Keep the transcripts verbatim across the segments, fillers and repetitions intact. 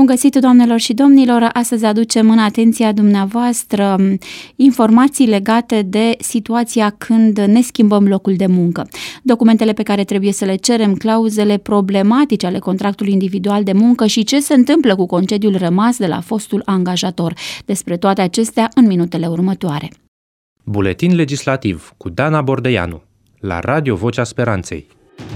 Bun găsit, doamnelor și domnilor! Astăzi aducem în atenția dumneavoastră informații legate de situația când ne schimbăm locul de muncă. Documentele pe care trebuie să le cerem, clauzele problematice ale contractului individual de muncă și ce se întâmplă cu concediul rămas de la fostul angajator. Despre toate acestea în minutele următoare. Buletin legislativ cu Dana Bordeianu la Radio Vocea Speranței.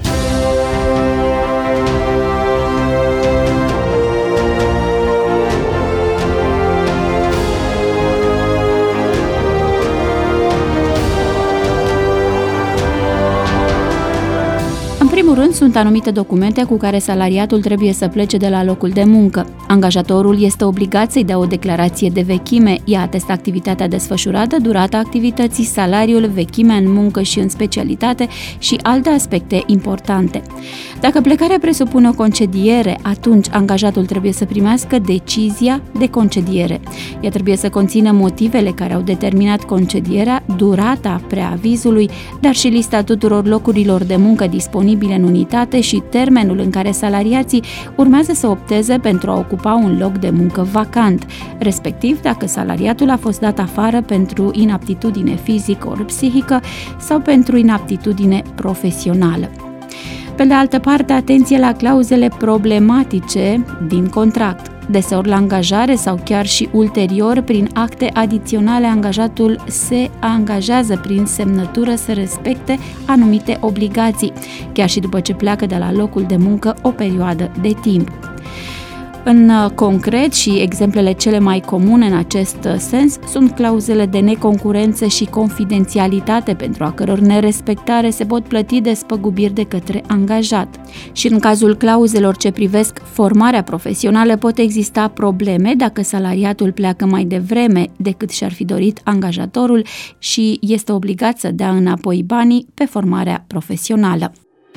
În primul rând, sunt anumite documente cu care salariatul trebuie să plece de la locul de muncă. Angajatorul este obligat să-i dea o declarație de vechime. Ea atestă activitatea desfășurată, durata activității, salariul, vechimea în muncă și în specialitate și alte aspecte importante. Dacă plecarea presupune o concediere, atunci angajatul trebuie să primească decizia de concediere. Ea trebuie să conțină motivele care au determinat concedierea, durata preavizului, dar și lista tuturor locurilor de muncă disponibile în unitate și termenul în care salariații urmează să opteze pentru a ocupa un loc de muncă vacant, respectiv dacă salariatul a fost dat afară pentru inaptitudine fizică ori psihică sau pentru inaptitudine profesională. Pe de altă parte, atenție la clauzele problematice din contract. Deseori la angajare sau chiar și ulterior, prin acte adiționale, angajatul se angajează prin semnătură să respecte anumite obligații, chiar și după ce pleacă de la locul de muncă o perioadă de timp. În concret, și exemplele cele mai comune în acest sens sunt clauzele de neconcurență și confidențialitate, pentru a căror nerespectare se pot plăti despăgubiri de către angajat. Și în cazul clauzelor ce privesc formarea profesională pot exista probleme dacă salariatul pleacă mai devreme decât și-ar fi dorit angajatorul și este obligat să dea înapoi banii pe formarea profesională.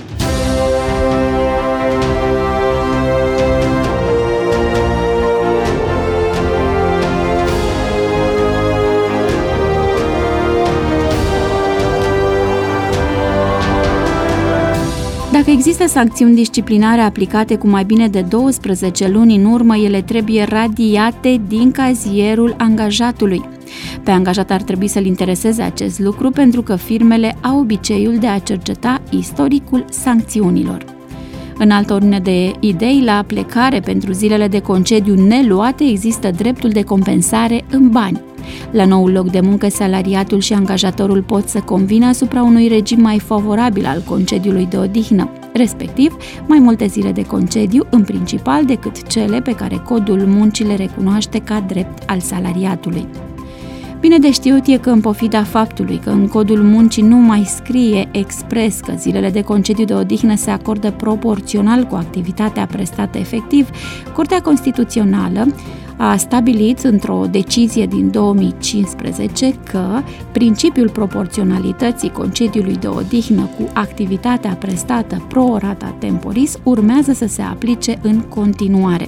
Dacă există sancțiuni disciplinare aplicate cu mai bine de douăsprezece luni în urmă, ele trebuie radiate din cazierul angajatului. Pe angajat ar trebui să-l intereseze acest lucru pentru că firmele au obiceiul de a cerceta istoricul sancțiunilor. În altă ordine de idei, la plecare pentru zilele de concediu neluate există dreptul de compensare în bani. La noul loc de muncă, salariatul și angajatorul pot să convină asupra unui regim mai favorabil al concediului de odihnă, respectiv mai multe zile de concediu, în principal decât cele pe care Codul Muncii le recunoaște ca drept al salariatului. Bine de știut e că, în pofida faptului că în Codul Muncii nu mai scrie expres că zilele de concediu de odihnă se acordă proporțional cu activitatea prestată efectiv, Curtea Constituțională a stabilit într-o decizie din două mii cincisprezece că principiul proporționalității concediului de odihnă cu activitatea prestată pro rata temporis urmează să se aplice în continuare.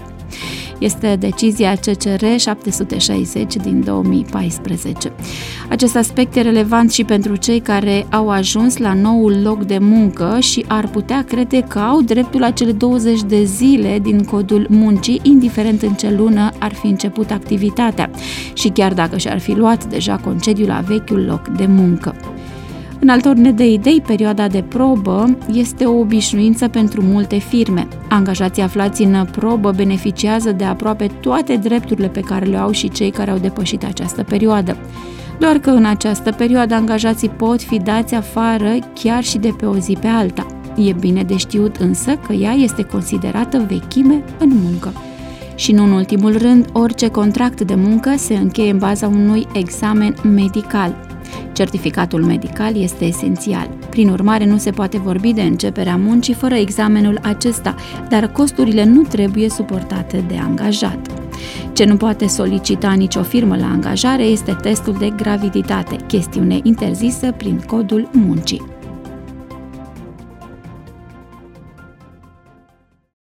Este decizia C C R șapte sute șaizeci din două mii paisprezece. Acest aspect e relevant și pentru cei care au ajuns la noul loc de muncă și ar putea crede că au dreptul la cele douăzeci de zile din Codul Muncii, indiferent în ce lună ar fi început activitatea și chiar dacă și-ar fi luat deja concediul la vechiul loc de muncă. În altă ordine de idei, perioada de probă este o obișnuință pentru multe firme. Angajații aflați în probă beneficiază de aproape toate drepturile pe care le au și cei care au depășit această perioadă. Doar că în această perioadă angajații pot fi dați afară chiar și de pe o zi pe alta. E bine de știut însă că ea este considerată vechime în muncă. Și nu în ultimul rând, orice contract de muncă se încheie în baza unui examen medical. Certificatul medical este esențial. Prin urmare, nu se poate vorbi de începerea muncii fără examenul acesta, dar costurile nu trebuie suportate de angajat. Ce nu poate solicita nicio firmă la angajare este testul de graviditate, chestiune interzisă prin Codul Muncii.